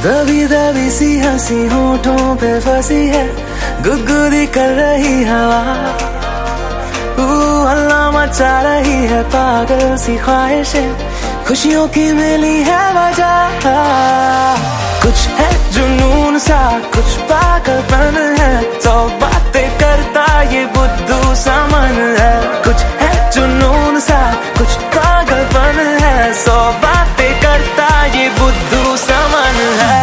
दबी दबी सी हंसी होठों पे फंसी है, गुदगुदी कर रही हवा। हल्ला मचा रही है पागल सी ख्वाहिशें, खुशियों की मिली है वजह। कुछ है जुनून सा, कुछ पागलपन है, सौ बातें करता ये बुद्धू सा मन है। कुछ है जुनून सा, कुछ पागलपन है, सौ बातें करता ये बुद्धू सा मन है।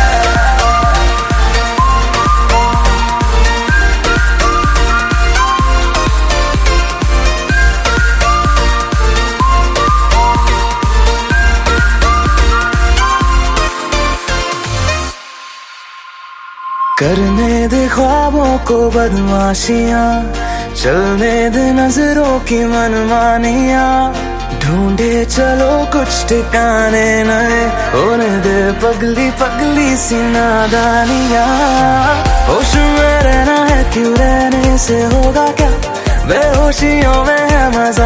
करने दे ख्वाबों को बदमाशियां, चलने दे नजरों की मनमानियां, ढूंढे चलो कुछ ठिकाने नए, होने दे पगली पगली सी नादानियां। होश में रहना है क्यों, रहने से होगा क्या, बेहोशियों में है मजा।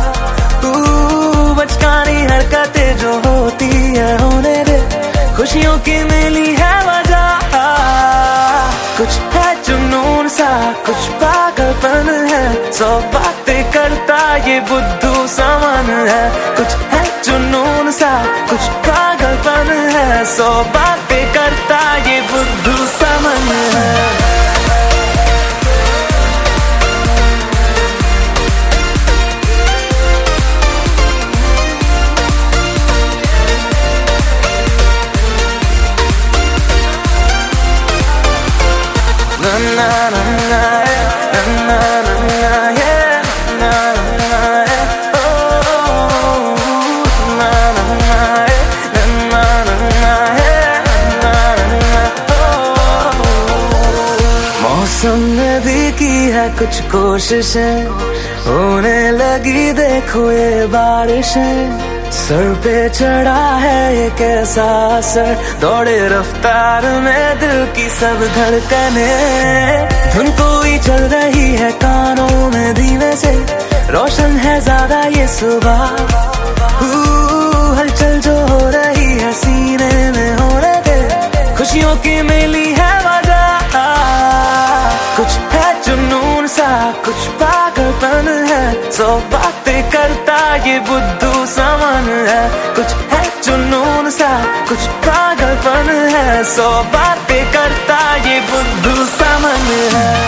बचकानी हरकतें जो होती है होने दे, खुशियों की मिली है वजह। कुछ है जुनून सा, कुछ पागलपन है, सौ बातें करता ये बुद्धू सा मन है। कुछ है जुनून सा, कुछ पागलपन है, सौ बातें करता ये बुद्धू सा मन है। Na na na na, na na na na, yeah, na na na, oh, na na na, na na na, yeah, na na na, oh। मौसम ने भी की है कुछ कोशिशें, होने लगी देखो ये बारिशें। सर पे चढ़ा है ये कैसा असर, दौड़े रफ्तार में दिल की सब धड़कने। धुन कोई चल रही है कानों में धीमे से, रोशन है ज्यादा ये सुबह। हलचल जो हो रही है सीने में होने दे, खुशियों की मिली है वजह। कुछ है जुनून सा, कुछ पागलपन है, सौ बातें करता ये बुद्धू सा मन है। कुछ है जुनून सा, कुछ पागलपन है, सौ बातें करता ये बुद्धू सा मन है।